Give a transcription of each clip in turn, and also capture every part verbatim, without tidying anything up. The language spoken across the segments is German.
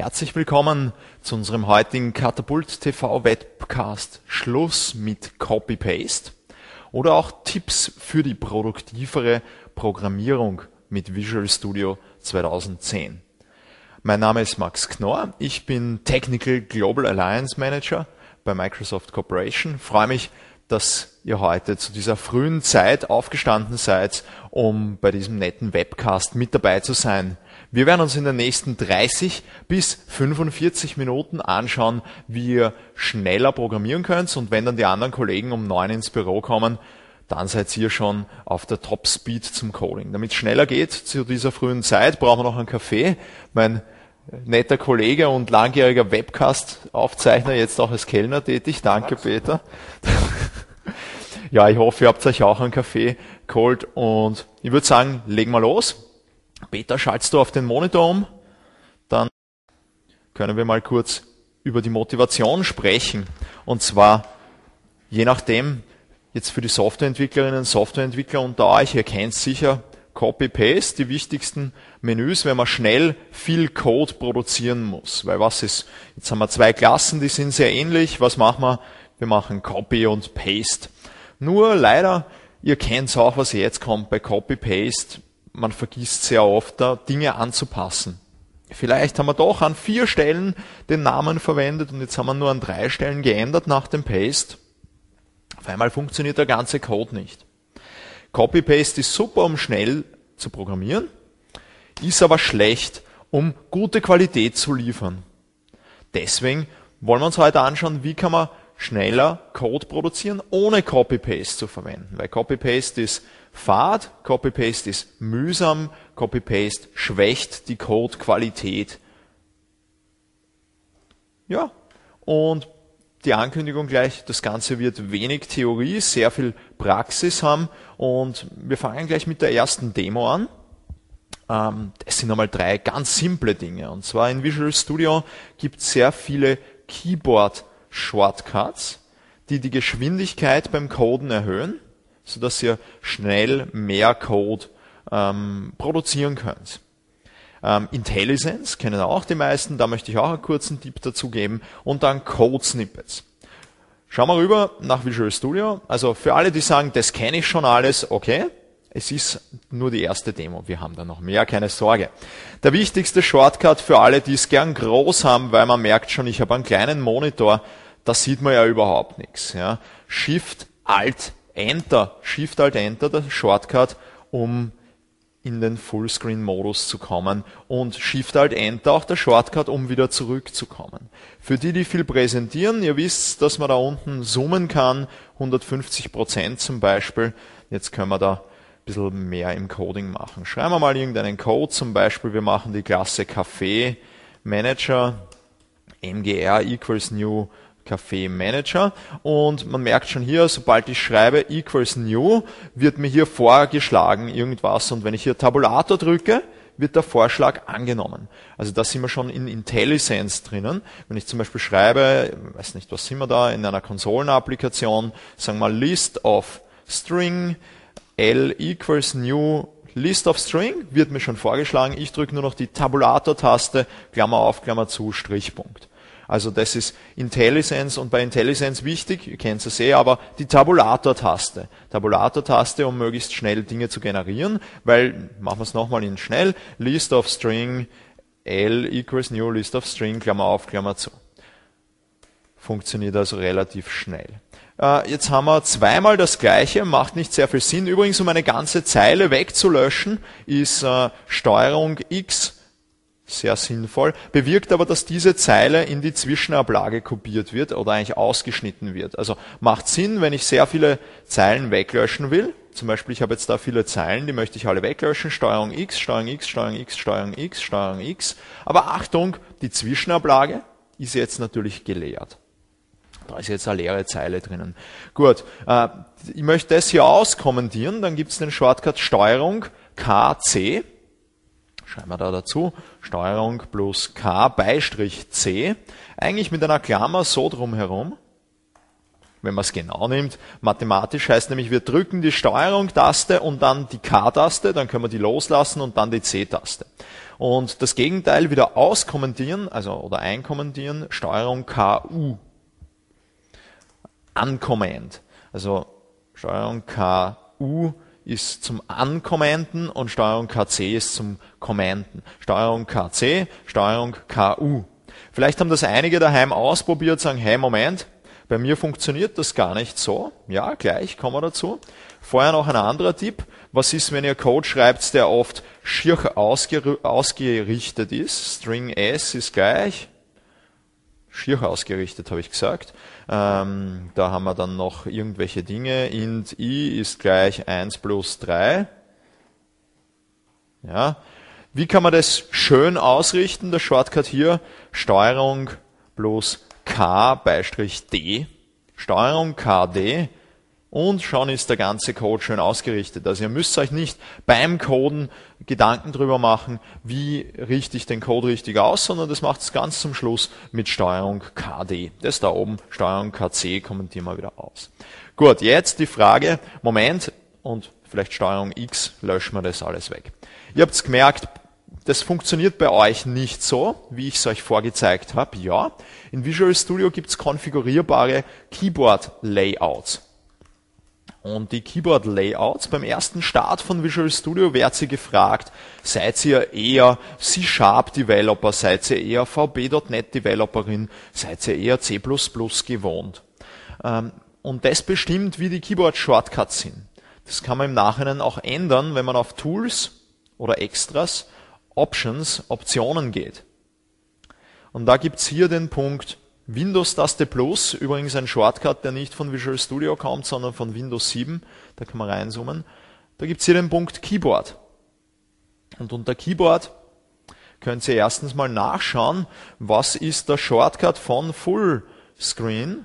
Herzlich willkommen zu unserem heutigen Katapult T V Webcast Schluss mit Copy-Paste oder auch Tipps für die produktivere Programmierung mit Visual Studio zweitausendzehn. Mein Name ist Max Knorr, ich bin Technical Global Alliance Manager bei Microsoft Corporation. Ich freue mich, dass ihr heute zu dieser frühen Zeit aufgestanden seid, um bei diesem netten Webcast mit dabei zu sein. Wir werden uns in den nächsten dreißig bis fünfundvierzig Minuten anschauen, wie ihr schneller programmieren könnt, und wenn dann die anderen Kollegen um neun ins Büro kommen, dann seid ihr schon auf der Top Speed zum Coding. Damit es schneller geht zu dieser frühen Zeit, brauchen wir noch einen Kaffee. Mein netter Kollege und langjähriger Webcast-Aufzeichner, jetzt auch als Kellner tätig. Danke, Peter. Ja, ich hoffe, ihr habt euch auch einen Kaffee geholt, und ich würde sagen, legen wir los. Peter, schaltest du auf den Monitor um? Dann können wir mal kurz über die Motivation sprechen. Und zwar, je nachdem, jetzt für die Softwareentwicklerinnen und Softwareentwickler unter euch, ihr kennt sicher Copy-Paste, die wichtigsten Menüs, wenn man schnell viel Code produzieren muss. Weil was ist, jetzt haben wir zwei Klassen, die sind sehr ähnlich. Was machen wir? Wir machen Copy und Paste. Nur leider, ihr kennt auch, was jetzt kommt bei Copy-Paste. Man vergisst sehr oft, da Dinge anzupassen. Vielleicht haben wir doch an vier Stellen den Namen verwendet und jetzt haben wir nur an drei Stellen geändert nach dem Paste. Auf einmal funktioniert der ganze Code nicht. Copy-Paste ist super, um schnell zu programmieren, ist aber schlecht, um gute Qualität zu liefern. Deswegen wollen wir uns heute anschauen, wie kann man schneller Code produzieren, ohne Copy-Paste zu verwenden. Weil Copy-Paste ist fad, Copy-Paste ist mühsam, Copy-Paste schwächt die Code-Qualität. Ja, und die Ankündigung gleich, das Ganze wird wenig Theorie, sehr viel Praxis haben, und wir fangen gleich mit der ersten Demo an. Das sind einmal drei ganz simple Dinge. Und zwar in Visual Studio gibt es sehr viele Keyboard-Shortcuts, die die Geschwindigkeit beim Coden erhöhen, sodass ihr schnell mehr Code ähm, produzieren könnt. Ähm, IntelliSense kennen auch die meisten, da möchte ich auch einen kurzen Tipp dazu geben, und dann Code Snippets. Schauen wir rüber nach Visual Studio. Also für alle, die sagen, das kenne ich schon alles, okay, es ist nur die erste Demo, wir haben da noch mehr, keine Sorge. Der wichtigste Shortcut für alle, die es gern groß haben, weil man merkt schon, ich habe einen kleinen Monitor, da sieht man ja überhaupt nichts. Ja. Shift Alt Enter, Shift Alt Enter, der Shortcut, um in den Fullscreen-Modus zu kommen, und Shift Alt Enter auch der Shortcut, um wieder zurückzukommen. Für die, die viel präsentieren, ihr wisst, dass man da unten zoomen kann, hundertfünfzig Prozent zum Beispiel. Jetzt können wir da ein bisschen mehr im Coding machen. Schreiben wir mal irgendeinen Code, zum Beispiel, wir machen die Klasse Kaffee Manager, mgr equals new Kaffee Manager, und man merkt schon hier, sobald ich schreibe equals new, wird mir hier vorgeschlagen irgendwas, und wenn ich hier Tabulator drücke, wird der Vorschlag angenommen. Also da sind wir schon in IntelliSense drinnen. Wenn ich zum Beispiel schreibe, weiß nicht, was sind wir da, in einer Konsolenapplikation, sagen wir mal List of String, L equals new List of String, wird mir schon vorgeschlagen, ich drücke nur noch die Tabulator-Taste, Klammer auf, Klammer zu, Strichpunkt. Also das ist IntelliSense, und bei IntelliSense wichtig, ihr kennt es eh, aber die Tabulator-Taste. Tabulator-Taste, um möglichst schnell Dinge zu generieren, weil, machen wir es nochmal in schnell, List of String, L equals new List of String, Klammer auf, Klammer zu. Funktioniert also relativ schnell. Äh, jetzt haben wir zweimal das Gleiche, macht nicht sehr viel Sinn. Übrigens, um eine ganze Zeile wegzulöschen, ist äh, Steuerung X sehr sinnvoll, bewirkt aber, dass diese Zeile in die Zwischenablage kopiert wird oder eigentlich ausgeschnitten wird. Also macht Sinn, wenn ich sehr viele Zeilen weglöschen will. Zum Beispiel, ich habe jetzt da viele Zeilen, die möchte ich alle weglöschen. Steuerung X, Steuerung X, Steuerung X, Steuerung X, Steuerung X. Aber Achtung, die Zwischenablage ist jetzt natürlich geleert. Da ist jetzt eine leere Zeile drinnen. Gut, äh, ich möchte das hier auskommentieren, dann gibt es den Shortcut Steuerung K C. Schreiben wir da dazu, Steuerung plus K Beistrich C, eigentlich mit einer Klammer so drumherum. Wenn man es genau nimmt, mathematisch heißt nämlich, wir drücken die Steuerung-Taste und dann die K-Taste, dann können wir die loslassen und dann die C-Taste. Und das Gegenteil wieder auskommentieren, also oder einkommentieren, Steuerung K U. Uncommand. Also Steuerung K U ist zum Uncommanden und Steuerung K C ist zum Commanden. Steuerung K C, Steuerung K U. Vielleicht haben das einige daheim ausprobiert, sagen, hey Moment, bei mir funktioniert das gar nicht so. Ja, gleich, kommen wir dazu. Vorher noch ein anderer Tipp. Was ist, wenn ihr Code schreibt, der oft schier ausgerichtet ist? String S ist gleich schier ausgerichtet, habe ich gesagt. Ähm, da haben wir dann noch irgendwelche Dinge. Int I ist gleich eins plus drei. Ja. Wie kann man das schön ausrichten? Der Shortcut hier, Steuerung plus K Beistrich D. Steuerung K D. Und schon ist der ganze Code schön ausgerichtet. Also ihr müsst euch nicht beim Coden Gedanken drüber machen, wie richte ich den Code richtig aus, sondern das macht es ganz zum Schluss mit Steuerung K D. Das da oben, Steuerung K C, kommentieren wir wieder aus. Gut, jetzt die Frage, Moment, und vielleicht Steuerung X, löschen wir das alles weg. Ihr habt gemerkt, das funktioniert bei euch nicht so, wie ich es euch vorgezeigt habe. Ja, in Visual Studio gibt es konfigurierbare Keyboard-Layouts. Und die Keyboard-Layouts, beim ersten Start von Visual Studio werdet ihr gefragt, seid ihr eher C-Sharp-Developer, seid ihr eher V B Punkt net-Developerin, seid ihr eher C plus plus gewohnt. Und das bestimmt, wie die Keyboard-Shortcuts sind. Das kann man im Nachhinein auch ändern, wenn man auf Tools oder Extras, Options, Optionen geht. Und da gibt's hier den Punkt Windows-Taste Plus, übrigens ein Shortcut, der nicht von Visual Studio kommt, sondern von Windows sieben, da kann man reinzoomen. Da gibt's hier den Punkt Keyboard. Und unter Keyboard könnt ihr erstens mal nachschauen, was ist der Shortcut von Full Screen.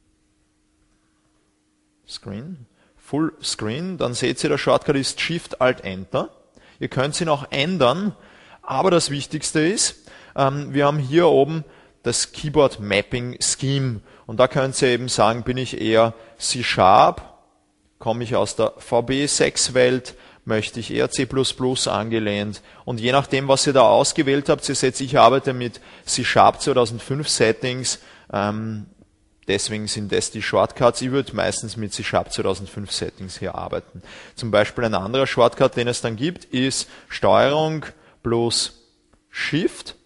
Screen. Full Screen, dann seht ihr, der Shortcut ist Shift Alt Enter. Ihr könnt ihn auch ändern, aber das Wichtigste ist, ähm, wir haben hier oben das Keyboard Mapping Scheme. Und da könnt ihr eben sagen, bin ich eher C-Sharp, komme ich aus der V B sechs Welt, möchte ich eher C plus plus angelehnt. Und je nachdem, was ihr da ausgewählt habt, ihr seht, ich arbeite mit C-Sharp zweitausendfünf Settings, ähm, deswegen sind das die Shortcuts. Ich würde meistens mit C-Sharp zweitausendfünf Settings hier arbeiten. Zum Beispiel ein anderer Shortcut, den es dann gibt, ist Steuerung plus Shift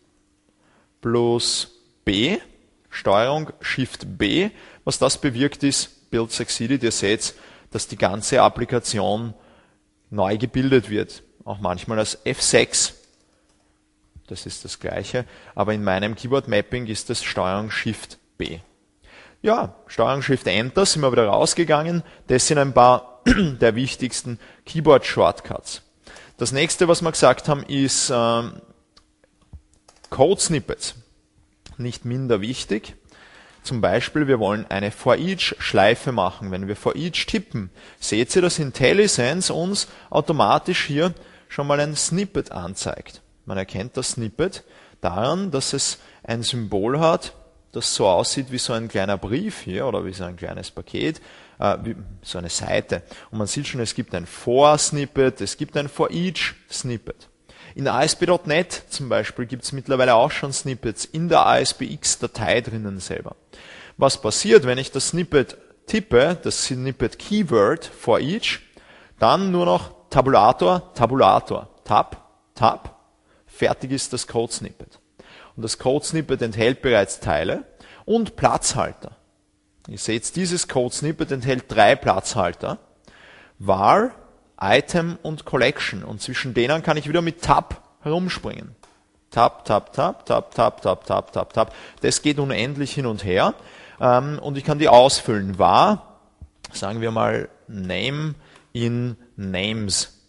plus B, Steuerung Shift B. Was das bewirkt ist, Build Succeeded, ihr seht, dass die ganze Applikation neu gebildet wird. Auch manchmal als F sechs. Das ist das Gleiche. Aber in meinem Keyboard Mapping ist das Steuerung Shift B. Ja, Steuerung Shift Enter sind wir wieder rausgegangen. Das sind ein paar der wichtigsten Keyboard Shortcuts. Das nächste, was wir gesagt haben, ist ähm, Code Snippets. Nicht minder wichtig. Zum Beispiel, wir wollen eine For Each Schleife machen. Wenn wir For Each tippen, seht ihr, dass IntelliSense uns automatisch hier schon mal ein Snippet anzeigt. Man erkennt das Snippet daran, dass es ein Symbol hat, das so aussieht wie so ein kleiner Brief hier oder wie so ein kleines Paket, äh, wie so eine Seite. Und man sieht schon, es gibt ein For-Snippet, es gibt ein For Each Snippet. In A S P Punkt net zum Beispiel gibt es mittlerweile auch schon Snippets in der A S P X-Datei drinnen selber. Was passiert, wenn ich das Snippet tippe, das Snippet Keyword for each, dann nur noch Tabulator, Tabulator, Tab, Tab, fertig ist das Code-Snippet. Und das Code-Snippet enthält bereits Teile und Platzhalter. Ihr seht, dieses Code-Snippet enthält drei Platzhalter. Var, Item und Collection. Und zwischen denen kann ich wieder mit Tab herumspringen. Tab, Tab, Tab, Tab, Tab, Tab, Tab, Tab, Tab. Das geht unendlich hin und her. Und ich kann die ausfüllen. Var, sagen wir mal, Name in Names.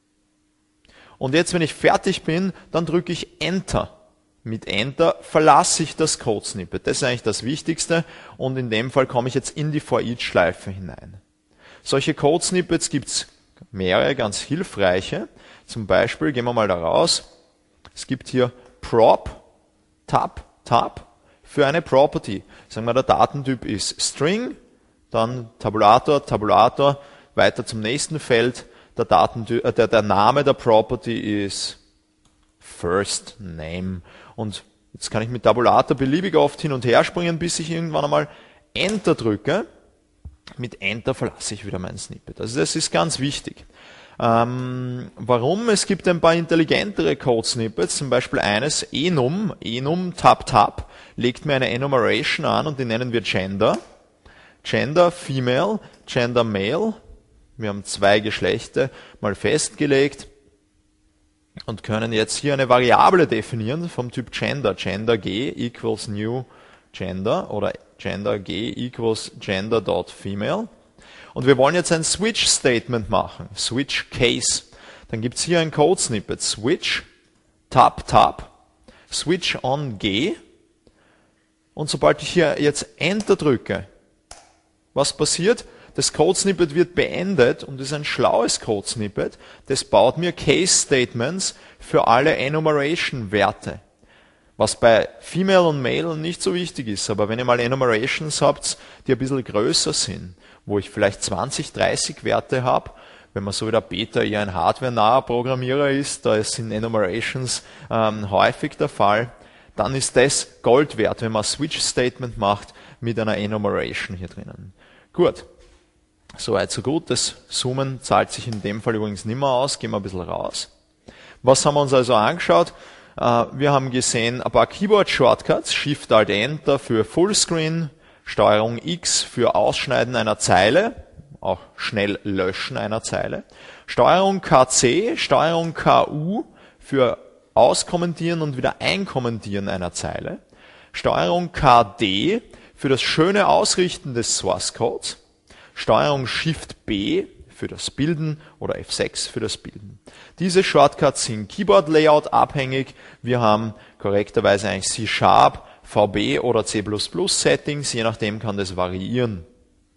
Und jetzt, wenn ich fertig bin, dann drücke ich Enter. Mit Enter verlasse ich das Code-Snippet. Das ist eigentlich das Wichtigste. Und in dem Fall komme ich jetzt in die For-Each-Schleife hinein. Solche Code-Snippets gibt's mehrere, ganz hilfreiche. Zum Beispiel, gehen wir mal da raus. Es gibt hier Prop, Tab, Tab für eine Property. Sagen wir, der Datentyp ist String, dann Tabulator, Tabulator, weiter zum nächsten Feld. Der, Datentyp, äh, der, der Name der Property ist First Name. Und jetzt kann ich mit Tabulator beliebig oft hin und her springen, bis ich irgendwann einmal Enter drücke. Mit Enter verlasse ich wieder mein Snippet. Also das ist ganz wichtig. Ähm, warum? Es gibt ein paar intelligentere Code-Snippets, zum Beispiel eines, enum, enum, tab, tab, legt mir eine Enumeration an und die nennen wir Gender. Gender, Female, Gender, Male. Wir haben zwei Geschlechter mal festgelegt und können jetzt hier eine Variable definieren vom Typ Gender. Gender G equals new Gender oder Gender G equals Gender.female. Und wir wollen jetzt ein Switch-Statement machen. Switch Case. Dann gibt es hier ein Code-Snippet. Switch, tab, tab, switch on G. Und sobald ich hier jetzt Enter drücke, was passiert? Das Code-Snippet wird beendet und ist ein schlaues Code-Snippet. Das baut mir Case-Statements für alle Enumeration-Werte. Was bei Female und Male nicht so wichtig ist, aber wenn ihr mal Enumerations habt, die ein bisschen größer sind, wo ich vielleicht zwanzig, dreißig Werte habe, wenn man so wie der Peter eher ein hardware-naher Programmierer ist, da sind Enumerations ähm, häufig der Fall, dann ist das Gold wert, wenn man ein Switch-Statement macht mit einer Enumeration hier drinnen. Gut, soweit so gut. Das Zoomen zahlt sich in dem Fall übrigens nicht mehr aus, gehen wir ein bisschen raus. Was haben wir uns also angeschaut? Wir haben gesehen ein paar Keyboard-Shortcuts, Shift-Alt-Enter für Fullscreen, Steuerung X für Ausschneiden einer Zeile, auch schnell Löschen einer Zeile, Steuerung K C, Steuerung K U für Auskommentieren und wieder Einkommentieren einer Zeile, Steuerung K D für das schöne Ausrichten des Source-Codes, Steuerung Shift-B für das Bilden oder F sechs für das Bilden. Diese Shortcuts sind Keyboard-Layout abhängig. Wir haben korrekterweise eigentlich C-Sharp, V B oder C plus plus Settings, je nachdem kann das variieren.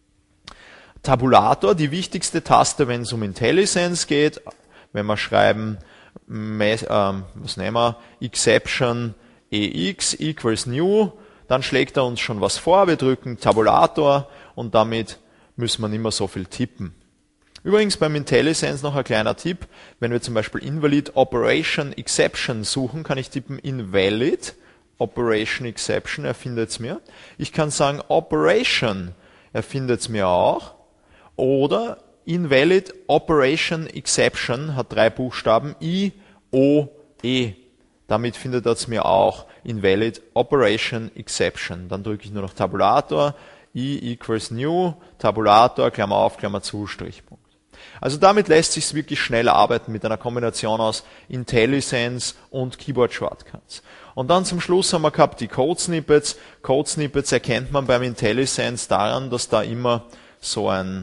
Tabulator, die wichtigste Taste, wenn es um IntelliSense geht, wenn wir schreiben, ähm, was nehmen wir, Exception Ex equals new, dann schlägt er uns schon was vor, wir drücken Tabulator und damit müssen wir nicht mehr so viel tippen. Übrigens beim IntelliSense noch ein kleiner Tipp, wenn wir zum Beispiel Invalid Operation Exception suchen, kann ich tippen Invalid Operation Exception, er findet es mir. Ich kann sagen Operation, er findet es mir auch. Oder Invalid Operation Exception hat drei Buchstaben I, O, E. Damit findet er es mir auch Invalid Operation Exception. Dann drücke ich nur noch Tabulator, I equals new, Tabulator, Klammer auf, Klammer zu, Strichpunkt. Also damit lässt sich wirklich schnell arbeiten mit einer Kombination aus IntelliSense und Keyboard Shortcuts. Und dann zum Schluss haben wir gehabt die Code Snippets. Code Snippets erkennt man beim IntelliSense daran, dass da immer so ein,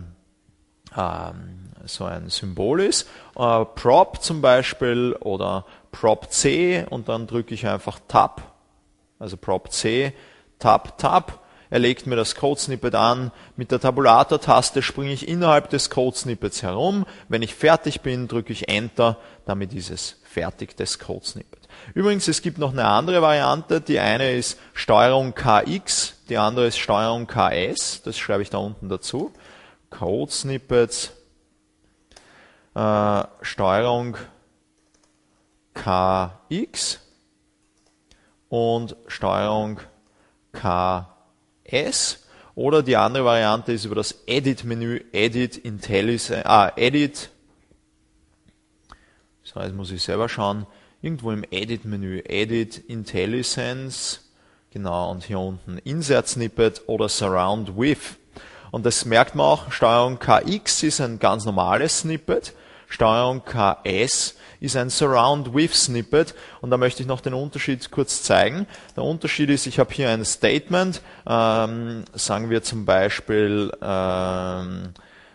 ähm, so ein Symbol ist. Äh, Prop zum Beispiel oder Prop C und dann drücke ich einfach Tab, also Prop C, Tab, Tab. Er legt mir das Code-Snippet an. Mit der Tabulator-Taste springe ich innerhalb des Code-Snippets herum. Wenn ich fertig bin, drücke ich Enter. Damit ist es fertig, das Code-Snippet. Übrigens, es gibt noch eine andere Variante. Die eine ist Steuerung K X, die andere ist Steuerung K S. Das schreibe ich da unten dazu. Code-Snippets, äh, Steuerung K X und Steuerung K S, oder die andere Variante ist über das Edit-Menü, Edit, IntelliSense, ah, Edit, so, jetzt muss ich selber schauen, irgendwo im Edit-Menü, Edit, IntelliSense, genau, und hier unten Insert Snippet oder Surround With. Und das merkt man auch, Steuerung K X ist ein ganz normales Snippet, Steuerung K S ist ein Surround With Snippet und da möchte ich noch den Unterschied kurz zeigen. Der Unterschied ist, ich habe hier ein Statement, ähm, sagen wir zum Beispiel ähm,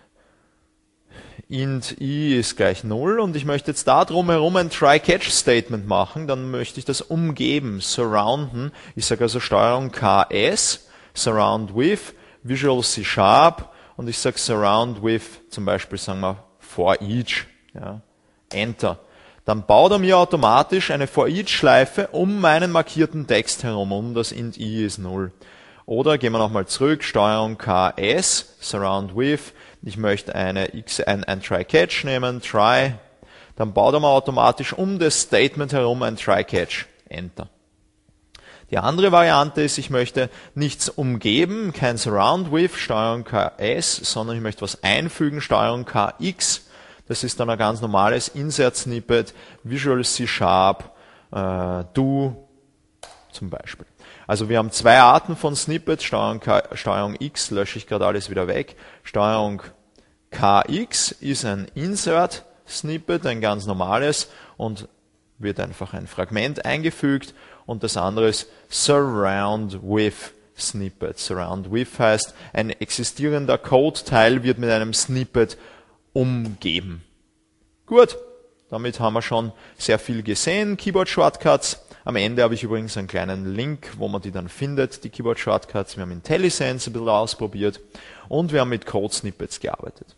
int i ist gleich null und ich möchte jetzt da drumherum ein Try-Catch-Statement machen, dann möchte ich das umgeben, surrounden. Ich sage also Steuerung K S, Surround With, Visual C Sharp und ich sage Surround With, zum Beispiel sagen wir for each, ja, Enter. Dann baut er mir automatisch eine For-Each-Schleife um meinen markierten Text herum, um das int i ist null. Oder gehen wir nochmal zurück, Steuerung K S, Surround With, ich möchte eine X, ein, ein Try-Catch nehmen, Try, dann baut er mal automatisch um das Statement herum ein Try-Catch, Enter. Die andere Variante ist, ich möchte nichts umgeben, kein Surround With, Steuerung K S, sondern ich möchte was einfügen, Steuerung K X. Das ist dann ein ganz normales Insert-Snippet, Visual C Sharp, äh, Do zum Beispiel. Also wir haben zwei Arten von Snippets, Steuerung, K, Steuerung X lösche ich gerade alles wieder weg. Steuerung K X ist ein Insert-Snippet, ein ganz normales, und wird einfach ein Fragment eingefügt, und das andere ist Surround With Snippet. Surround With heißt, ein existierender Code-Teil wird mit einem Snippet umgeben. Gut, damit haben wir schon sehr viel gesehen. Keyboard-Shortcuts. Am Ende habe ich übrigens einen kleinen Link, wo man die dann findet, die Keyboard-Shortcuts. Wir haben IntelliSense ein bisschen ausprobiert und wir haben mit Code-Snippets gearbeitet.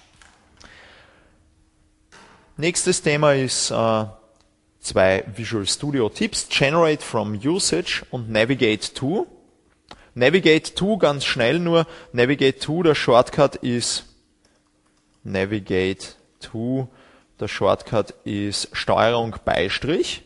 Nächstes Thema ist äh, zwei Visual Studio Tipps, Generate from Usage und Navigate to. Navigate to, ganz schnell nur, Navigate to, der Shortcut ist Navigate to, der Shortcut ist Steuerung Beistrich.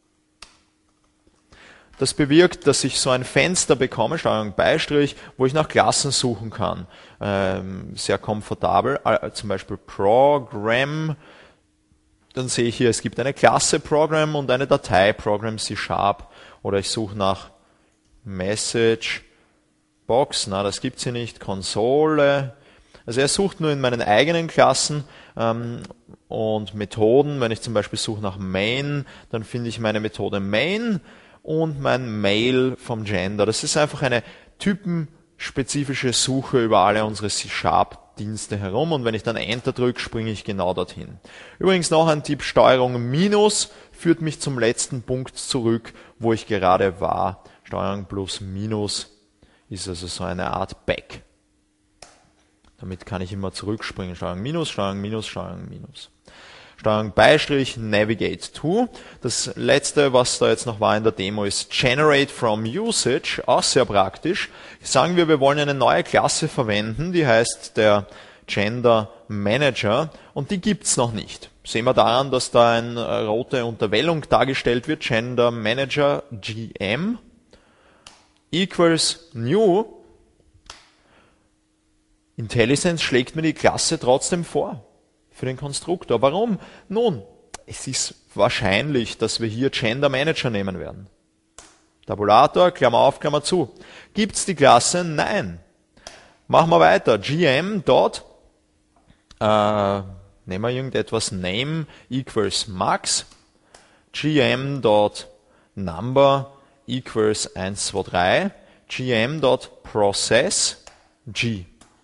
Das bewirkt, dass ich so ein Fenster bekomme, Steuerung Beistrich, wo ich nach Klassen suchen kann. Ähm, sehr komfortabel, äh, zum Beispiel Program. Dann sehe ich hier, es gibt eine Klasse Program und eine Datei Program C Sharp. Oder ich suche nach Message Box, na das gibt's hier nicht, Konsole. Also er sucht nur in meinen eigenen Klassen ähm, und Methoden. Wenn ich zum Beispiel suche nach Main, dann finde ich meine Methode Main und mein Mail vom Gender. Das ist einfach eine typenspezifische Suche über alle unsere C Sharp Dienste herum, und wenn ich dann Enter drücke, springe ich genau dorthin. Übrigens noch ein Tipp, Steuerung Minus führt mich zum letzten Punkt zurück, wo ich gerade war. Steuerung plus Minus ist also so eine Art Back. Damit kann ich immer zurückspringen. Steuerung Minus, Steuerung Minus, Steuerung Minus. Steuerung Beistrich, Navigate to. Das letzte, was da jetzt noch war in der Demo, ist Generate from Usage, auch sehr praktisch. Sagen wir, wir wollen eine neue Klasse verwenden, die heißt der Gender Manager, und die gibt's noch nicht. Sehen wir daran, dass da eine rote Unterwellung dargestellt wird, Gender Manager G M equals New. IntelliSense schlägt mir die Klasse trotzdem vor. Für den Konstruktor. Warum? Nun, es ist wahrscheinlich, dass wir hier Gender Manager nehmen werden. Tabulator, Klammer auf, Klammer zu. Gibt's die Klasse? Nein. Machen wir weiter. G M dot, äh, nehmen wir irgendetwas, Name equals Max. G M dot Number equals eins, zwei, drei. G M dot Process G.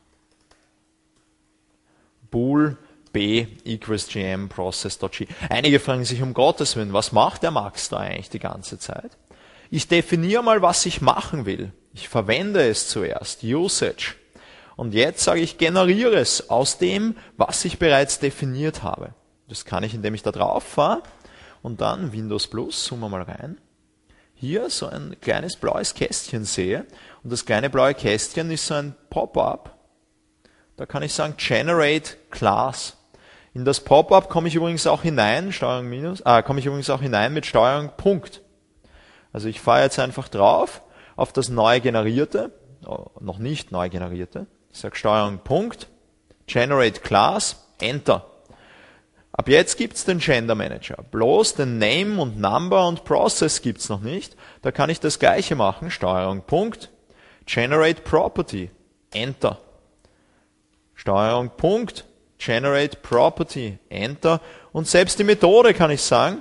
Bool B equals G M process.g. Einige fragen sich, um Gottes Willen, was macht der Max da eigentlich die ganze Zeit? Ich definiere mal, was ich machen will. Ich verwende es zuerst, Usage. Und jetzt sage ich, generiere es aus dem, was ich bereits definiert habe. Das kann ich, indem ich da drauf fahre und dann Windows Plus, zoomen wir mal rein, hier so ein kleines blaues Kästchen sehe. Und das kleine blaue Kästchen ist so ein Pop-up. Da kann ich sagen, Generate Class. In das Pop-up komme ich übrigens auch hinein, Steuerung Minus, äh, komme ich übrigens auch hinein mit Steuerung Punkt. Also ich fahre jetzt einfach drauf auf das neu generierte, oh, noch nicht neu generierte. Ich sage Steuerung Punkt, Generate Class, Enter. Ab jetzt gibt's den Gender Manager. Bloß den Name und Number und Process gibt's noch nicht. Da kann ich das gleiche machen, Steuerung Punkt, Generate Property, Enter. Steuerung Punkt, Generate Property, Enter. Und selbst die Methode kann ich sagen,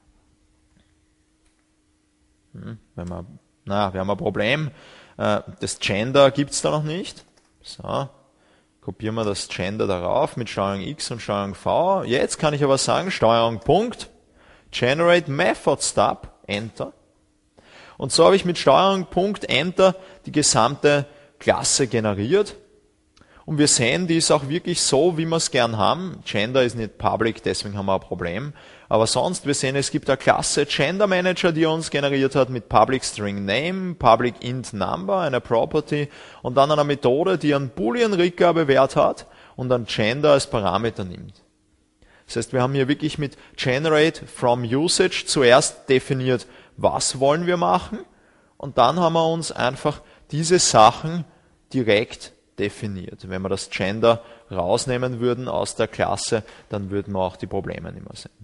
hm, wenn wir, na, wir haben ein Problem, das Gender gibt's da noch nicht. So, kopieren wir das Gender darauf mit Steuerung X und Steuerung V. Jetzt kann ich aber sagen, Steuerung Punkt, Generate Method Stub, Enter. Und so habe ich mit Steuerung Punkt, Enter die gesamte Klasse generiert. Und wir sehen, die ist auch wirklich so, wie wir es gern haben. Gender ist nicht public, deswegen haben wir ein Problem. Aber sonst, wir sehen, es gibt eine Klasse Gender Manager, die er uns generiert hat mit Public String Name, Public Int Number, einer Property und dann einer Methode, die einen Boolean Rückgabewert hat und dann Gender als Parameter nimmt. Das heißt, wir haben hier wirklich mit Generate from Usage zuerst definiert, was wollen wir machen, und dann haben wir uns einfach diese Sachen direkt definiert. Wenn wir das Gender rausnehmen würden aus der Klasse, dann würden wir auch die Probleme nicht mehr sehen.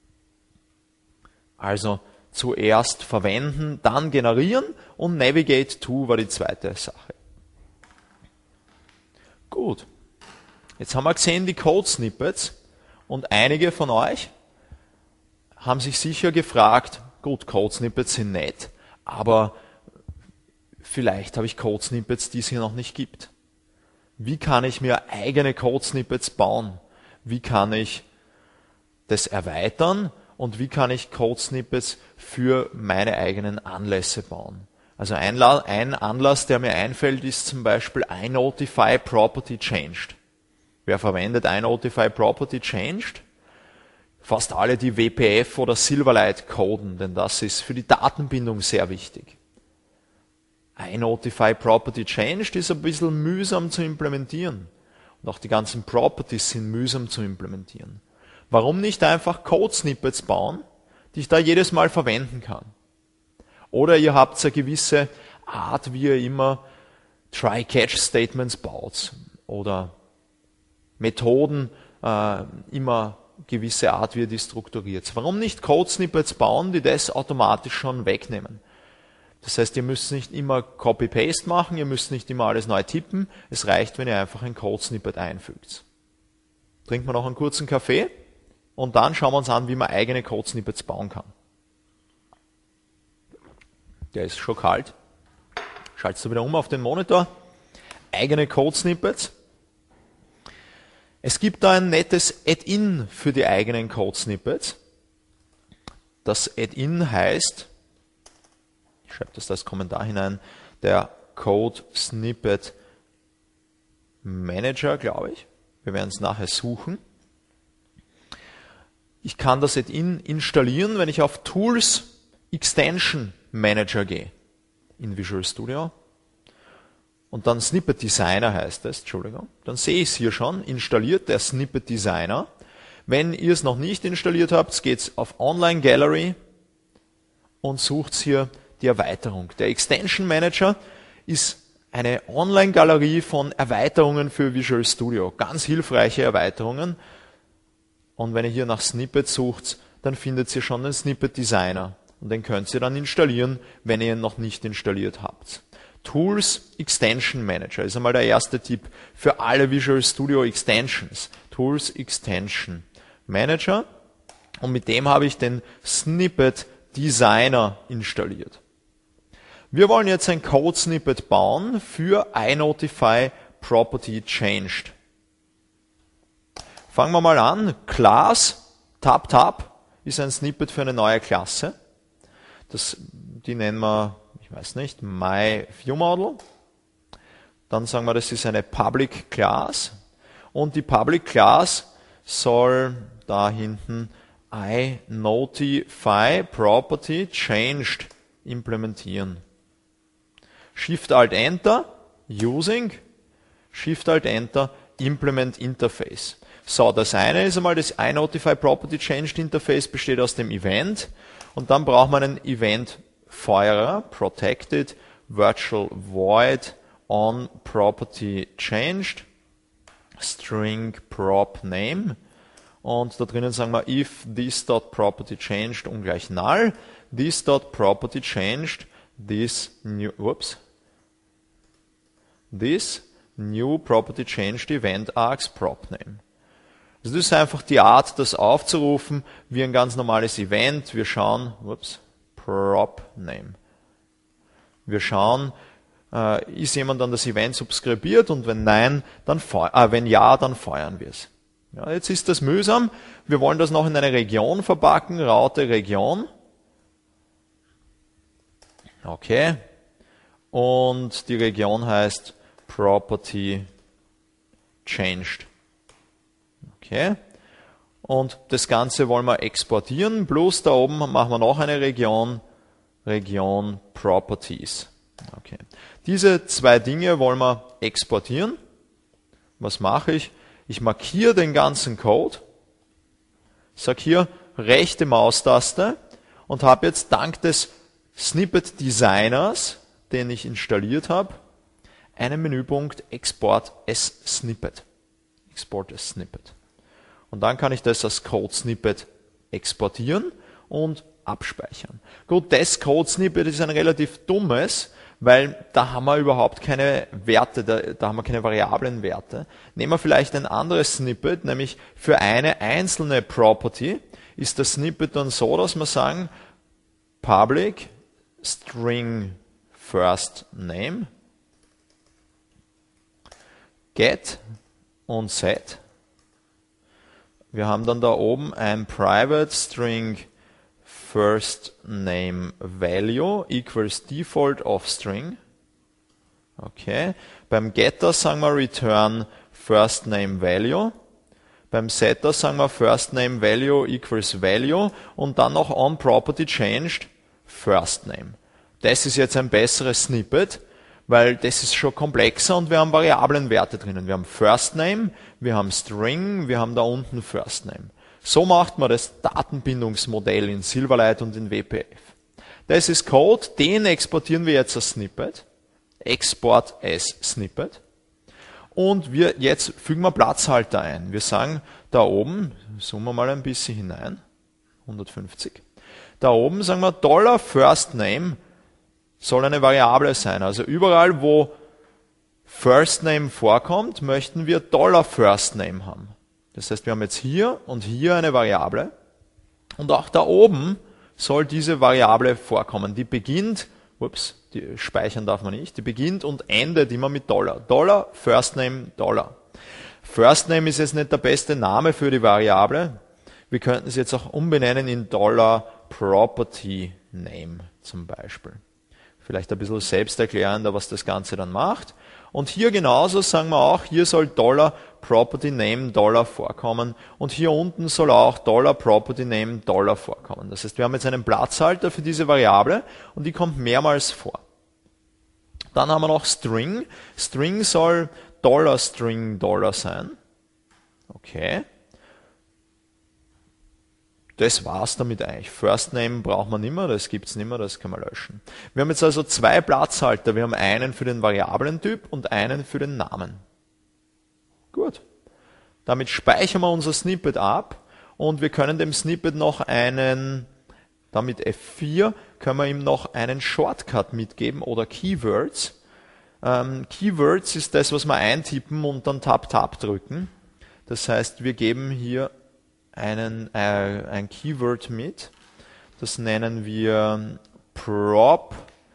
Also zuerst verwenden, dann generieren, und Navigate to war die zweite Sache. Gut. Jetzt haben wir gesehen die Code-Snippets, und einige von euch haben sich sicher gefragt, gut, Code-Snippets sind nett, aber vielleicht habe ich Code-Snippets, die es hier noch nicht gibt. Wie kann ich mir eigene Code-Snippets bauen? Wie kann ich das erweitern? Und wie kann ich Code-Snippets für meine eigenen Anlässe bauen? Also ein, ein Anlass, der mir einfällt, ist zum Beispiel iNotify Property Changed. Wer verwendet iNotify Property Changed? Fast alle, die W P F oder Silverlight coden, denn das ist für die Datenbindung sehr wichtig. iNotify Property Changed ist ein bisschen mühsam zu implementieren. Und auch die ganzen Properties sind mühsam zu implementieren. Warum nicht einfach Code-Snippets bauen, die ich da jedes Mal verwenden kann? Oder ihr habt eine gewisse Art, wie ihr immer Try-Catch-Statements baut. Oder Methoden, äh, immer gewisse Art, wie ihr die strukturiert. Warum nicht Code-Snippets bauen, die das automatisch schon wegnehmen? Das heißt, ihr müsst nicht immer Copy-Paste machen, ihr müsst nicht immer alles neu tippen. Es reicht, wenn ihr einfach ein Code-Snippet einfügt. Trinken wir noch einen kurzen Kaffee und dann schauen wir uns an, wie man eigene Code-Snippets bauen kann. Der ist schon kalt. Schaltest du wieder um auf den Monitor. Eigene Code-Snippets. Es gibt da ein nettes Add-in für die eigenen Code-Snippets. Das Add-in heißt, ich schreibe das als Kommentar hinein, der Code Snippet Manager, glaube ich. Wir werden es nachher suchen. Ich kann das Add-in installieren, wenn ich auf Tools Extension Manager gehe in Visual Studio. Und dann Snippet Designer heißt es, Entschuldigung. Dann sehe ich es hier schon, installiert der Snippet Designer. Wenn ihr es noch nicht installiert habt, geht's auf Online Gallery und sucht hier die Erweiterung. Der Extension Manager ist eine Online-Galerie von Erweiterungen für Visual Studio. Ganz hilfreiche Erweiterungen. Und wenn ihr hier nach Snippet sucht, dann findet ihr schon den Snippet Designer. Und den könnt ihr dann installieren, wenn ihr ihn noch nicht installiert habt. Tools Extension Manager ist einmal der erste Tipp für alle Visual Studio Extensions. Tools Extension Manager. Und mit dem habe ich den Snippet Designer installiert. Wir wollen jetzt ein Code-Snippet bauen für iNotify Property Changed. Fangen wir mal an. Class, Tab, Tab, ist ein Snippet für eine neue Klasse. Das, die nennen wir, ich weiß nicht, MyViewModel. Dann sagen wir, das ist eine Public Class. Und die Public Class soll da hinten iNotify Property Changed implementieren. Shift-Alt-Enter, Using, Shift-Alt-Enter, Implement Interface. So, das eine ist einmal das iNotify Property Changed Interface, besteht aus dem Event, und dann braucht man einen Event-Feuerer, Protected, Virtual Void, on Property Changed, String Prop Name, und da drinnen sagen wir, if this.propertyChanged ungleich null, this.propertyChanged, this new, whoops, this new property changed event args prop name. Also das ist einfach die Art, das aufzurufen, wie ein ganz normales Event. Wir schauen, whoops, prop name. Wir schauen, äh, ist jemand an das Event subskribiert, und wenn nein, dann äh, wenn ja, dann feuern wir es. Ja, jetzt ist das mühsam. Wir wollen das noch in eine Region verpacken, Raute Region. Okay. Und die Region heißt Property Changed. Okay. Und das Ganze wollen wir exportieren, plus da oben machen wir noch eine Region, Region Properties. Okay. Diese zwei Dinge wollen wir exportieren. Was mache ich? Ich markiere den ganzen Code Sag hier rechte Maustaste und habe jetzt dank des Snippet Designers, den ich installiert habe, einen Menüpunkt Export as Snippet. Export as Snippet. Und dann kann ich das als Code Snippet exportieren und abspeichern. Gut, das Code Snippet ist ein relativ dummes, weil da haben wir überhaupt keine Werte, da, da haben wir keine variablen Werte. Nehmen wir vielleicht ein anderes Snippet, nämlich für eine einzelne Property ist das Snippet dann so, dass wir sagen, public string first name get und set. Wir haben dann da oben ein private string first name value equals default of string. Okay. Beim Getter sagen wir return first name value. Beim Setter sagen wir first name value equals value und dann noch on property changed first name. Das ist jetzt ein besseres Snippet, weil das ist schon komplexer und wir haben Variablenwerte drinnen. Wir haben first name, wir haben string, wir haben da unten first name. So macht man das Datenbindungsmodell in Silverlight und in W P F. Das ist Code, den exportieren wir jetzt als Snippet. Export as Snippet. Und wir, jetzt fügen wir Platzhalter ein. Wir sagen da oben, zoomen wir mal ein bisschen hinein, hundertfünfzig. Da oben sagen wir Dollar First Name soll eine Variable sein. Also überall, wo First Name vorkommt, möchten wir Dollar First Name haben. Das heißt, wir haben jetzt hier und hier eine Variable. Und auch da oben soll diese Variable vorkommen. Die beginnt, ups, die speichern darf man nicht, die beginnt und endet immer mit Dollar. Dollar, First Name, Dollar. First Name ist jetzt nicht der beste Name für die Variable. Wir könnten es jetzt auch umbenennen in Dollar Property Name zum Beispiel. Vielleicht ein bisschen selbsterklärender, was das Ganze dann macht. Und hier genauso sagen wir auch, hier soll Dollar Property Name Dollar vorkommen und hier unten soll auch Dollar Property Name Dollar vorkommen. Das heißt, wir haben jetzt einen Platzhalter für diese Variable und die kommt mehrmals vor. Dann haben wir noch String. String soll Dollar String Dollar sein. Okay. Das war's damit eigentlich. First Name braucht man nicht mehr, das gibt's nicht mehr, das kann man löschen. Wir haben jetzt also zwei Platzhalter. Wir haben einen für den Variablentyp und einen für den Namen. Gut. Damit speichern wir unser Snippet ab und wir können dem Snippet noch einen, damit F vier, können wir ihm noch einen Shortcut mitgeben oder Keywords. Ähm, Keywords ist das, was wir eintippen und dann Tab Tab drücken. Das heißt, wir geben hier einen, äh, ein Keyword mit. Das nennen wir prop,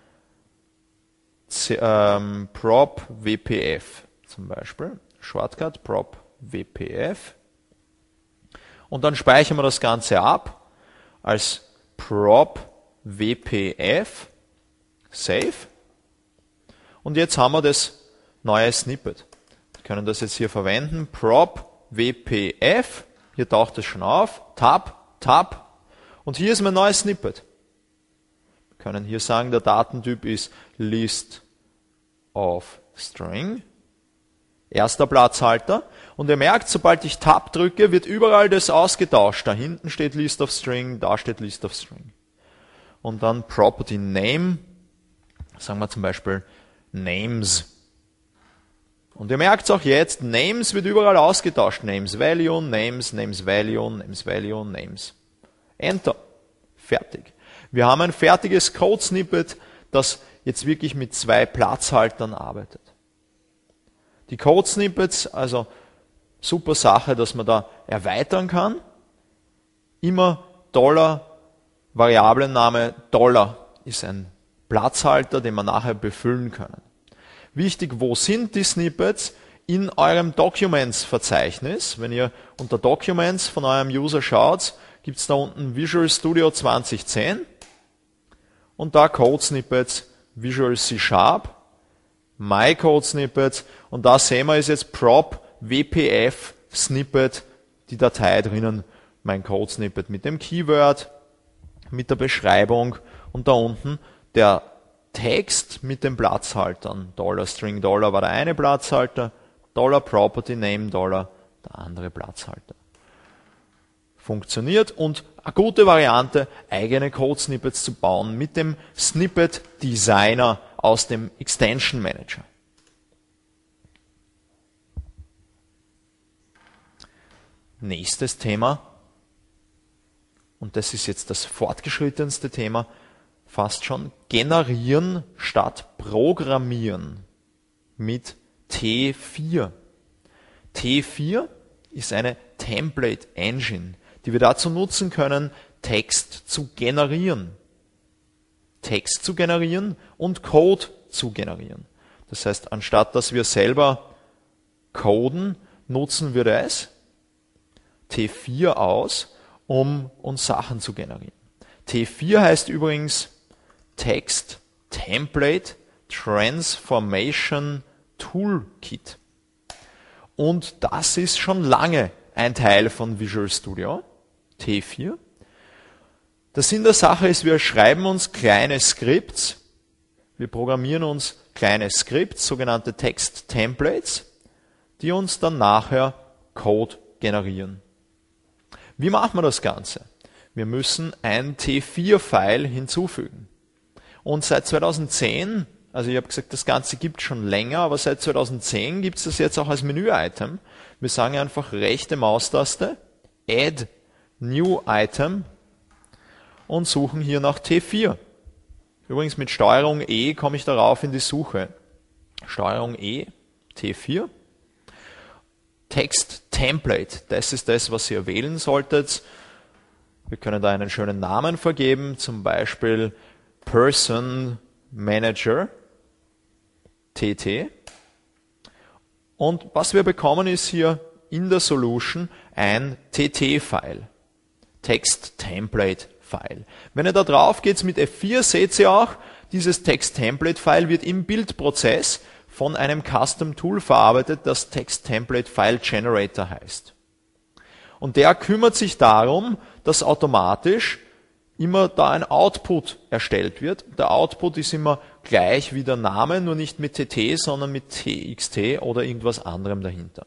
ähm, prop W P F zum Beispiel. Shortcut prop W P F. Und dann speichern wir das Ganze ab als prop W P F. Save. Und jetzt haben wir das neue Snippet. Wir können das jetzt hier verwenden. Prop W P F. Hier taucht es schon auf. Tab, Tab. Und hier ist mein neues Snippet. Wir können hier sagen, der Datentyp ist List of String. Erster Platzhalter. Und ihr merkt, sobald ich Tab drücke, wird überall das ausgetauscht. Da hinten steht List of String, da steht List of String. Und dann Property Name. Sagen wir zum Beispiel Names. Und ihr merkt es auch jetzt, Names wird überall ausgetauscht. Names Value, Names, Names Value, Names Value, Names. Enter. Fertig. Wir haben ein fertiges Code-Snippet, das jetzt wirklich mit zwei Platzhaltern arbeitet. Die Code-Snippets, also super Sache, dass man da erweitern kann. Immer Dollar, Variablenname Dollar ist ein Platzhalter, den wir nachher befüllen können. Wichtig, wo sind die Snippets? In eurem Documents-Verzeichnis. Wenn ihr unter Documents von eurem User schaut, gibt es da unten Visual Studio zwanzig zehn und da Code Snippets, Visual C Sharp, My Code Snippets und da sehen wir ist jetzt prop W P F Snippet, die Datei drinnen, mein Code Snippet mit dem Keyword, mit der Beschreibung und da unten der Text mit den Platzhaltern. Dollar String Dollar war der eine Platzhalter, Dollar Property Name Dollar der andere Platzhalter. funktioniert und eine gute Variante, eigene Code-Snippets zu bauen mit dem Snippet Designer aus dem Extension Manager. Nächstes Thema, und das ist jetzt das fortgeschrittenste Thema, fast schon, generieren statt programmieren mit T vier. T vier ist eine Template Engine, die wir dazu nutzen können, Text zu generieren. Text zu generieren und Code zu generieren. Das heißt, anstatt dass wir selber coden, nutzen wir das T vier aus, um uns Sachen zu generieren. T vier heißt übrigens Text Template Transformation Toolkit. Und das ist schon lange ein Teil von Visual Studio, T vier. Der Sinn der Sache ist, wir schreiben uns kleine Skripts, wir programmieren uns kleine Skripts, sogenannte Text-Templates, die uns dann nachher Code generieren. Wie machen wir das Ganze? Wir müssen ein T vier File hinzufügen. Und seit zweitausendzehn, also ich habe gesagt, das Ganze gibt es schon länger, aber seit zweitausendzehn gibt es das jetzt auch als Menü-Item. Wir sagen einfach rechte Maustaste, Add New Item und suchen hier nach T vier. Übrigens mit Steuerung E komme ich darauf in die Suche. Steuerung E, T vier. Text Template, das ist das, was ihr wählen solltet. Wir können da einen schönen Namen vergeben, zum Beispiel Person Manager, T T. Und was wir bekommen ist hier in der Solution ein T T-File, Text Template File. Wenn ihr da drauf geht mit F vier, seht ihr auch, dieses Text Template File wird im Bildprozess von einem Custom Tool verarbeitet, das Text Template File Generator heißt. Und der kümmert sich darum, dass automatisch immer da ein Output erstellt wird. Der Output ist immer gleich wie der Name, nur nicht mit T T, sondern mit T X T oder irgendwas anderem dahinter.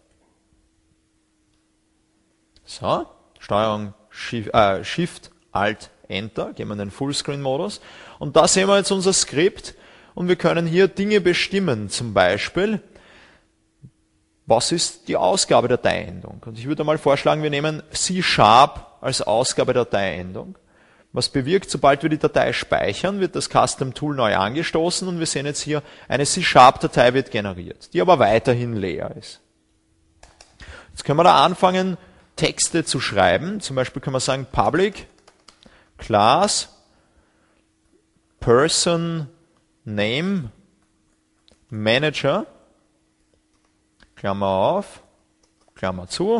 So, Steuerung Shift, äh, Shift Alt, Enter, gehen wir in den Fullscreen-Modus. Und da sehen wir jetzt unser Skript und wir können hier Dinge bestimmen, zum Beispiel, was ist die Ausgabedateiendung? Und ich würde mal vorschlagen, wir nehmen C-Sharp als Ausgabedateiendung. Was bewirkt, sobald wir die Datei speichern, wird das Custom Tool neu angestoßen und wir sehen jetzt hier, eine C-Sharp-Datei wird generiert, die aber weiterhin leer ist. Jetzt können wir da anfangen, Texte zu schreiben. Zum Beispiel können wir sagen, Public Class Person Name Manager, Klammer auf, Klammer zu,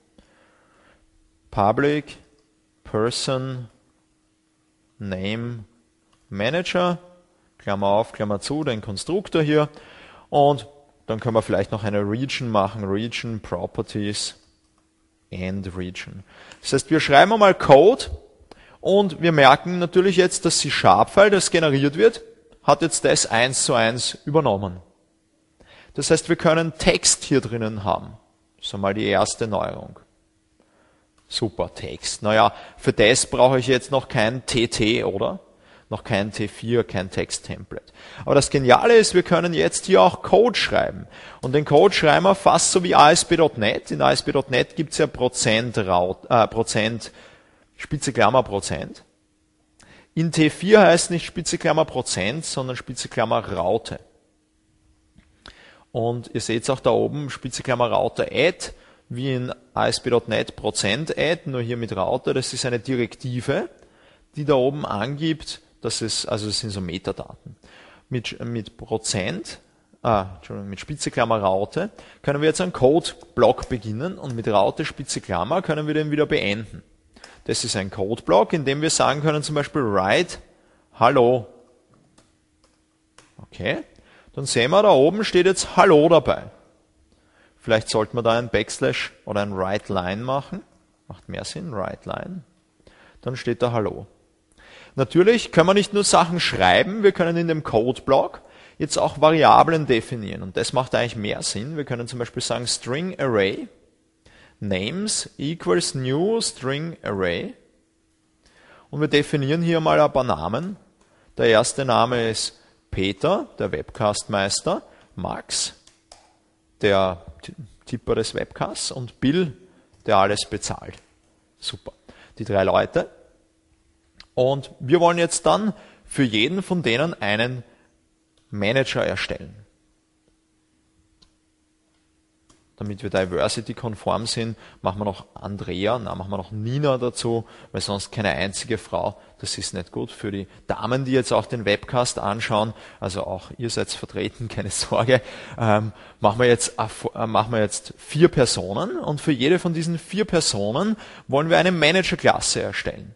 Public Person Name Manager, Klammer auf, Klammer zu, den Konstruktor hier. Und dann können wir vielleicht noch eine Region machen, Region Properties and Region. Das heißt, wir schreiben einmal Code und wir merken natürlich jetzt, dass C-Sharp-File, das generiert wird, hat jetzt das eins zu eins übernommen. Das heißt, wir können Text hier drinnen haben. Das ist einmal die erste Neuerung. Super, Text. Naja, für das brauche ich jetzt noch kein T T, oder? Noch kein T vier, kein Text-Template. Aber das Geniale ist, wir können jetzt hier auch Code schreiben. Und den Code schreiben wir fast so wie A S P Punkt net. In A S P Punkt net gibt es ja Prozent, äh, Prozent, Spitze Klammer Prozent. In T vier heißt nicht Spitze Klammer Prozent, sondern Spitze Klammer Raute. Und ihr seht auch da oben, Spitze Klammer Raute Add, wie in A S P Punkt net Prozent Add, nur hier mit Raute. Das ist eine Direktive, die da oben angibt, dass es, also das sind so Metadaten. Mit, mit Prozent, ah, Entschuldigung, mit Spitze Klammer Raute können wir jetzt einen Code-Block beginnen und mit Raute Spitze Klammer können wir den wieder beenden. Das ist ein Code-Block, in dem wir sagen können zum Beispiel write Hallo. Okay, dann sehen wir, da oben steht jetzt Hallo dabei. Vielleicht sollten wir da ein Backslash oder ein Write Line machen. Macht mehr Sinn, Write Line. Dann steht da Hallo. Natürlich können wir nicht nur Sachen schreiben, wir können in dem Code-Block jetzt auch Variablen definieren. Und das macht eigentlich mehr Sinn. Wir können zum Beispiel sagen String Array names equals new string array. Und wir definieren hier mal ein paar Namen. Der erste Name ist Peter, der Webcastmeister, Max, der Tipper des Webcasts und Bill, der alles bezahlt. Super. Die drei Leute. Und wir wollen jetzt dann für jeden von denen einen Manager erstellen. Damit wir diversity-konform sind, machen wir noch Andrea, na, machen wir noch Nina dazu, weil sonst keine einzige Frau, das ist nicht gut. Für die Damen, die jetzt auch den Webcast anschauen, also auch ihr seid vertreten, keine Sorge, ähm, machen wir jetzt, äh, machen wir jetzt vier Personen und für jede von diesen vier Personen wollen wir eine Manager-Klasse erstellen.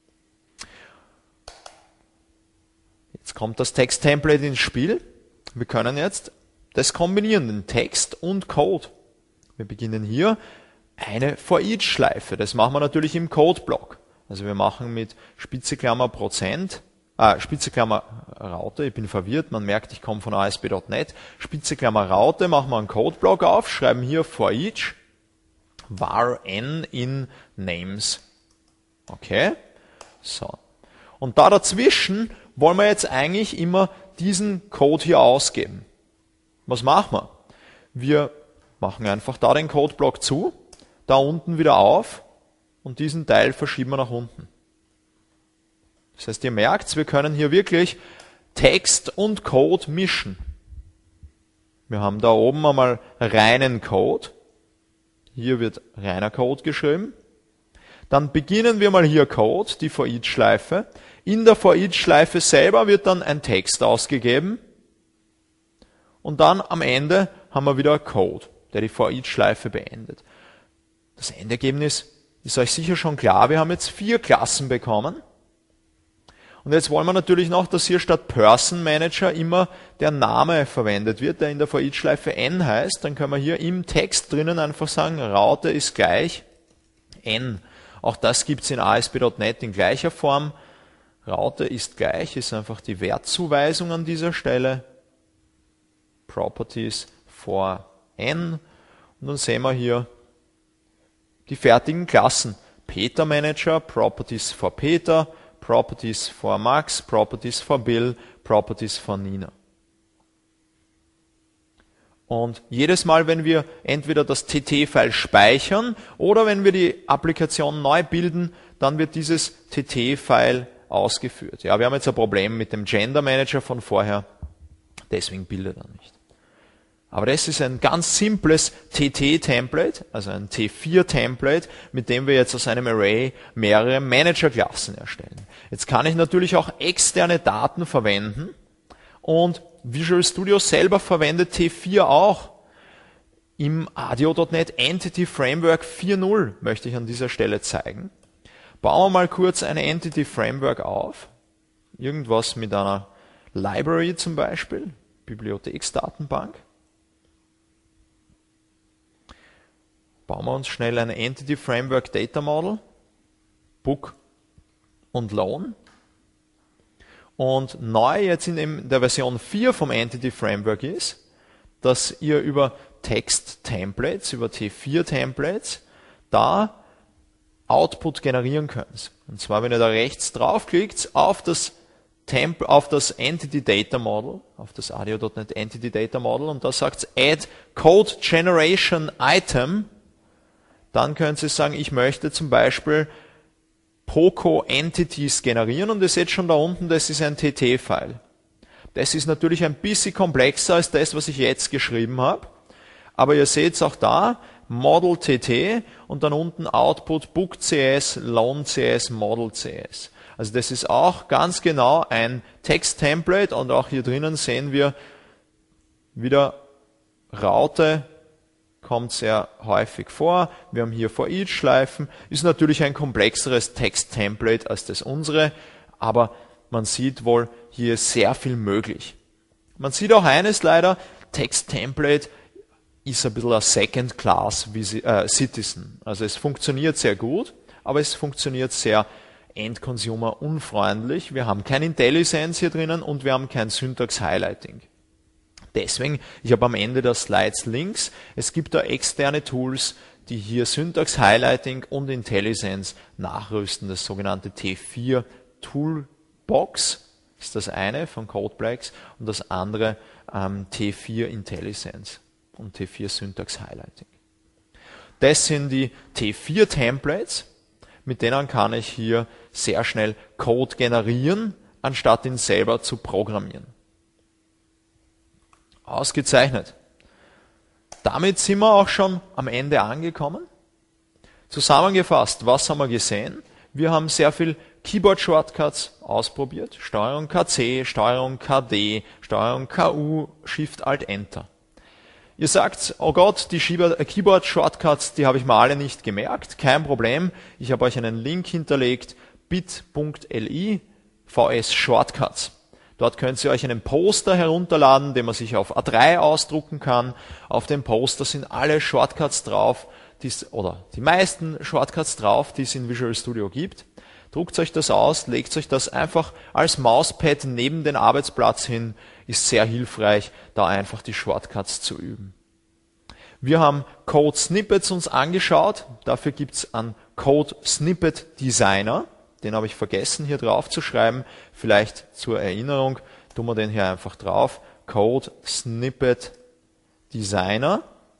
Jetzt kommt das Text-Template ins Spiel. Wir können jetzt das kombinieren, den Text und Code. Wir beginnen hier eine For-Each-Schleife. Das machen wir natürlich im Code-Block. Also wir machen mit Spitze Klammer Prozent, äh, Spitze Klammer Raute, ich bin verwirrt, man merkt, ich komme von A S P Punkt net. Spitze Klammer Raute, machen wir einen Code-Block auf, schreiben hier For-Each, var n in names. Okay, so. Und da dazwischen wollen wir jetzt eigentlich immer diesen Code hier ausgeben. Was machen wir? Wir machen einfach da den Codeblock zu, da unten wieder auf und diesen Teil verschieben wir nach unten. Das heißt, ihr merkt, wir können hier wirklich Text und Code mischen. Wir haben da oben einmal reinen Code. Hier wird reiner Code geschrieben. Dann beginnen wir mal hier Code, die For-Each-Schleife. In der For-Each-Schleife selber wird dann ein Text ausgegeben. Und dann am Ende haben wir wieder Code, der die For-Each-Schleife beendet. Das Endergebnis ist euch sicher schon klar. Wir haben jetzt vier Klassen bekommen. Und jetzt wollen wir natürlich noch, dass hier statt Person Manager immer der Name verwendet wird, der in der For-Each-Schleife n heißt. Dann können wir hier im Text drinnen einfach sagen, Raute ist gleich n. Auch das gibt es in A S P Punkt net in gleicher Form. Raute ist gleich, ist einfach die Wertzuweisung an dieser Stelle. Properties for n. Und dann sehen wir hier die fertigen Klassen. Peter Manager, Properties for Peter, Properties for Max, Properties for Bill, Properties for Nina. Und jedes Mal, wenn wir entweder das T T-File speichern oder wenn wir die Applikation neu bilden, dann wird dieses T T-File ausgeführt. Ja, wir haben jetzt ein Problem mit dem Gender Manager von vorher, deswegen bildet er nicht. Aber das ist ein ganz simples T T-Template, also ein T vier Template, mit dem wir jetzt aus einem Array mehrere Manager-Klassen erstellen. Jetzt kann ich natürlich auch externe Daten verwenden und Visual Studio selber verwendet T vier auch. Im A D O Punkt net Entity Framework vier Punkt null möchte ich an dieser Stelle zeigen. Bauen wir mal kurz eine Entity Framework auf. Irgendwas mit einer Library zum Beispiel, Bibliotheksdatenbank. Bauen wir uns schnell eine Entity Framework Data Model, Book und Loan. Und neu jetzt in der Version vier vom Entity Framework ist, dass ihr über Text Templates, über T vier Templates, da Output generieren könnt. Und zwar, wenn ihr da rechts draufklickt auf das Temp, auf das Entity Data Model, auf das A D O Punkt net Entity Data Model und da sagt Add Code Generation Item, dann könnt ihr sagen, ich möchte zum Beispiel Poco Entities generieren und ihr seht schon da unten, das ist ein T T-File. Das ist natürlich ein bisschen komplexer als das, was ich jetzt geschrieben habe, aber ihr seht es auch da, Model T T und dann unten Output Book C S, Loan C S, Model C S. Also das ist auch ganz genau ein Text-Template und auch hier drinnen sehen wir wieder Raute, kommt sehr häufig vor. Wir haben hier For-Each-Schleifen. Ist natürlich ein komplexeres Text-Template als das unsere, aber man sieht wohl, hier ist sehr viel möglich. Man sieht auch eines leider, Text-Template ist ein bisschen ein Second-Class äh, Citizen. Also es funktioniert sehr gut, aber es funktioniert sehr End-Consumer unfreundlich. Wir haben kein IntelliSense hier drinnen und wir haben kein Syntax-Highlighting. Deswegen, ich habe am Ende der Slides Links, es gibt da externe Tools, die hier Syntax Highlighting und IntelliSense nachrüsten, das sogenannte T vier Toolbox ist das eine von CodePlex und das andere ähm, T vier IntelliSense und T vier Syntax Highlighting. Das sind die T vier Templates, mit denen kann ich hier sehr schnell Code generieren, anstatt ihn selber zu programmieren. Ausgezeichnet. Damit sind wir auch schon am Ende angekommen. Zusammengefasst, was haben wir gesehen? Wir haben sehr viel Keyboard-Shortcuts ausprobiert. Steuerung K C, Steuerung K D, Steuerung K U, Shift Alt Enter. Ihr sagt, oh Gott, die Keyboard-Shortcuts, die habe ich mir alle nicht gemerkt. Kein Problem. Ich habe euch einen Link hinterlegt, bit.li vs Shortcuts. Dort könnt ihr euch einen Poster herunterladen, den man sich auf A drei ausdrucken kann. Auf dem Poster sind alle Shortcuts drauf, die es, oder die meisten Shortcuts drauf, die es in Visual Studio gibt. Druckt euch das aus, legt euch das einfach als Mauspad neben den Arbeitsplatz hin, ist sehr hilfreich, da einfach die Shortcuts zu üben. Wir haben Code Snippets uns angeschaut, dafür gibt's einen Code Snippet Designer, den habe ich vergessen hier drauf zu schreiben, vielleicht zur Erinnerung, tun wir den hier einfach drauf, Code Snippet Designer.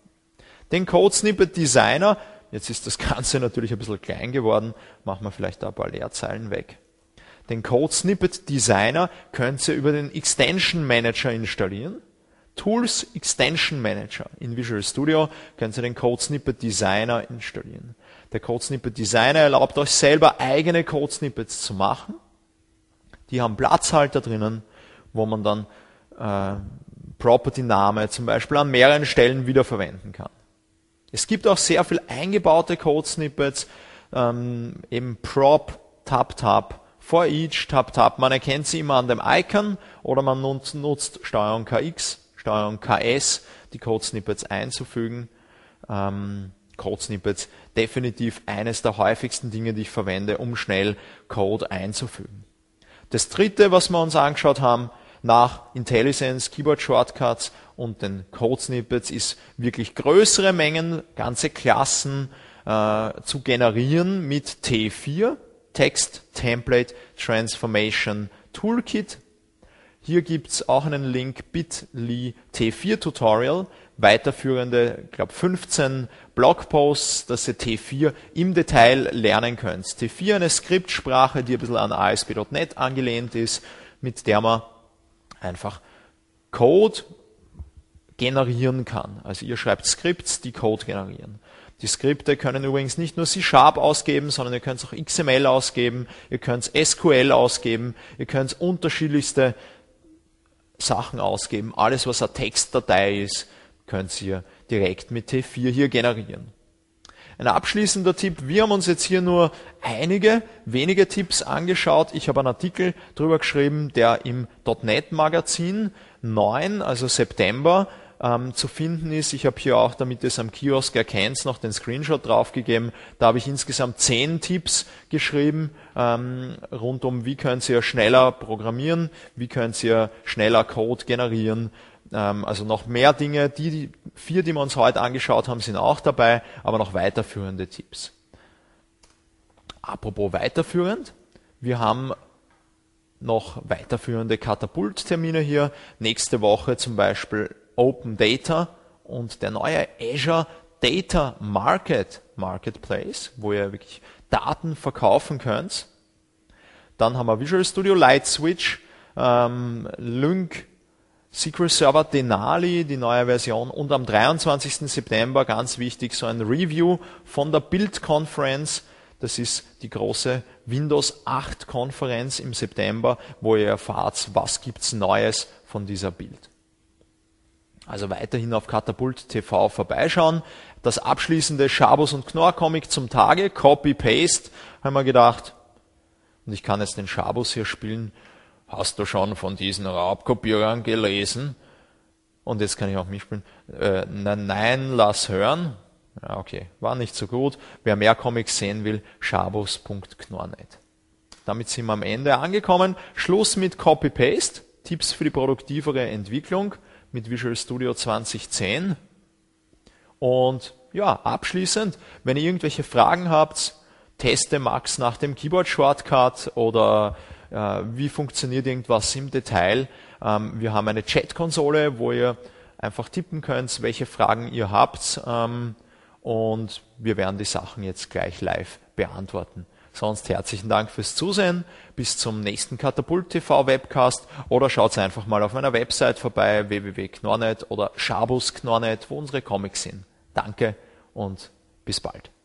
Den Code Snippet Designer, jetzt ist das Ganze natürlich ein bisschen klein geworden, machen wir vielleicht da ein paar Leerzeilen weg. Den Code Snippet Designer könnt ihr über den Extension Manager installieren. Tools Extension Manager. In Visual Studio könnt ihr den Code Snippet Designer installieren. Der Code Snippet Designer erlaubt euch selber eigene Code Snippets zu machen. Die haben Platzhalter drinnen, wo man dann äh, Property-Name zum Beispiel an mehreren Stellen wiederverwenden kann. Es gibt auch sehr viel eingebaute Code Snippets, ähm, eben Prop, Tab, Tab, For each, Tab, Tab. Man erkennt sie immer an dem Icon oder man nutzt, nutzt Steuerung K X, Steuerung K S, die Code Snippets einzufügen. Ähm, Code Snippets, definitiv eines der häufigsten Dinge, die ich verwende, um schnell Code einzufügen. Das dritte, was wir uns angeschaut haben, nach IntelliSense, Keyboard Shortcuts und den Code Snippets, ist wirklich größere Mengen, ganze Klassen äh, zu generieren mit T vier, Text Template Transformation Toolkit. Hier gibt's auch einen Link, bit.ly T vier Tutorial, weiterführende, ich glaube fünfzehn Blogposts, dass ihr T vier im Detail lernen könnt. T vier eine Skriptsprache, die ein bisschen an A S P Punkt net angelehnt ist, mit der man einfach Code generieren kann. Also ihr schreibt Skripts, die Code generieren. Die Skripte können übrigens nicht nur C Sharp ausgeben, sondern ihr könnt auch X M L ausgeben, ihr könnt S Q L ausgeben, ihr könnt unterschiedlichste Sachen ausgeben. Alles, was eine Textdatei ist, könnt ihr direkt mit T vier hier generieren. Ein abschließender Tipp, wir haben uns jetzt hier nur einige wenige Tipps angeschaut. Ich habe einen Artikel drüber geschrieben, der im .NET Magazin neun, also September, ähm, zu finden ist. Ich habe hier auch, damit ihr es am Kiosk erkennt, noch den Screenshot draufgegeben. Da habe ich insgesamt zehn Tipps geschrieben, ähm, rund um, wie könnt ihr schneller programmieren, wie könnt ihr schneller Code generieren. Ähm, also noch mehr Dinge. Die, die vier, die wir uns heute angeschaut haben, sind auch dabei, aber noch weiterführende Tipps. Apropos weiterführend, wir haben noch weiterführende Katapult-Termine hier. Nächste Woche zum Beispiel Open Data und der neue Azure Data Market Marketplace, wo ihr wirklich Daten verkaufen könnt. Dann haben wir Visual Studio Light Switch, ähm, Lync, S Q L Server Denali, die neue Version, und am dreiundzwanzigsten September, ganz wichtig, so ein Review von der Build Conference. Das ist die große Windows acht Konferenz im September, wo ihr erfahrt, was gibt's Neues von dieser Build. Also weiterhin auf Katapult Punkt T V vorbeischauen. Das abschließende Schabus und Knorr Comic zum Tage, Copy-Paste, haben wir gedacht. Und ich kann jetzt den Schabus hier spielen. Hast du schon von diesen Raubkopierern gelesen? Und jetzt kann ich auch mich spielen. Äh, nein, nein, lass hören. Ja, okay, war nicht so gut. Wer mehr Comics sehen will, schabus Punkt knorr Punkt net. Damit sind wir am Ende angekommen. Schluss mit Copy-Paste. Tipps für die produktivere Entwicklung mit Visual Studio zwanzig zehn. Und ja, abschließend, wenn ihr irgendwelche Fragen habt, teste Max nach dem Keyboard-Shortcut oder äh, wie funktioniert irgendwas im Detail. Ähm, wir haben eine Chat-Konsole, wo ihr einfach tippen könnt, welche Fragen ihr habt, ähm, und wir werden die Sachen jetzt gleich live beantworten. Sonst herzlichen Dank fürs Zusehen, bis zum nächsten Katapult T V Webcast oder schaut einfach mal auf meiner Website vorbei, w w w punkt knorr punkt net oder Schabus Knorr punkt net, wo unsere Comics sind. Danke und bis bald.